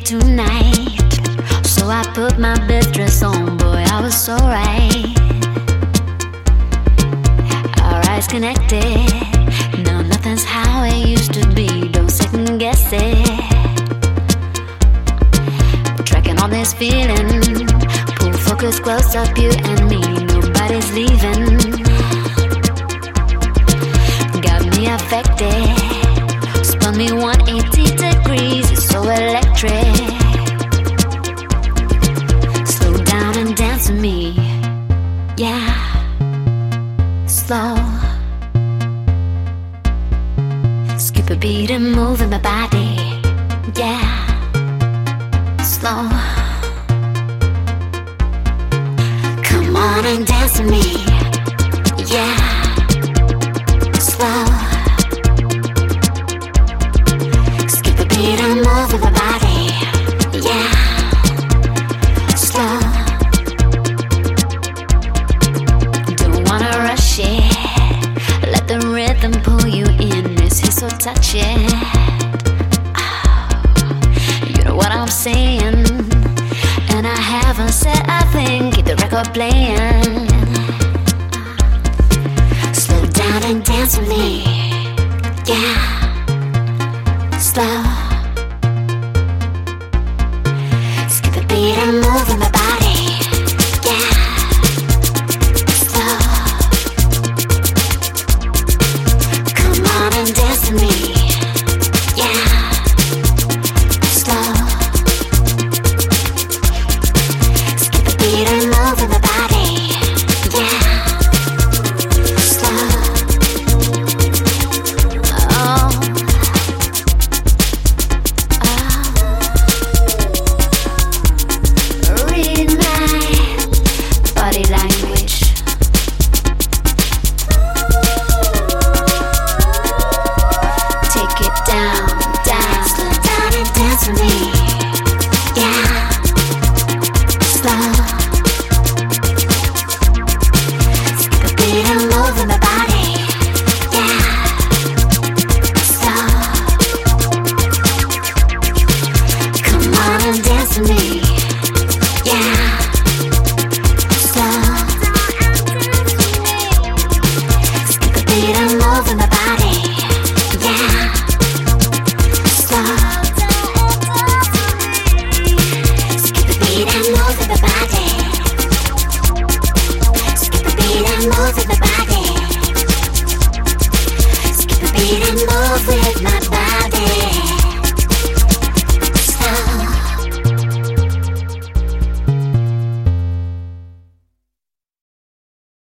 tonight. So I put my best dress on, boy, I was so right. Our eyes connected, no, nothing's how it used to be. Don't second guess it. Tracking on this feeling, pull focus close up, you and me. Nobody's leaving. Got me affected, spun me 180 degrees. It's so electric. Slow down and dance with me, yeah. Slow. Skip a beat and move in my body, yeah. Slow. Come on and dance with me, yeah. Slow. Skip a beat and move in my body, yeah. Slow. Don't wanna rush it. Let the rhythm pull you in. This is so touching. You know what I'm saying? And I haven't said a thing. Keep the record playing. Slow down and dance with me, yeah. Slow. Skip the beat and move in my body, yeah. Slow. Come on and dance with me, yeah. Slow. Skip the beat and move in my body, yeah. Slow. Oh. Read my body language. Take it down, down. Slow down and dance with me, yeah. Slow. Skip a beat and move in my body, yeah. Slow. Come on and dance with me, yeah. Slow. Skip a beat and move in my body, yeah. Slow. Skip a beat and move in my body. Skip a beat and move in my body. Skip a beat and move with my body.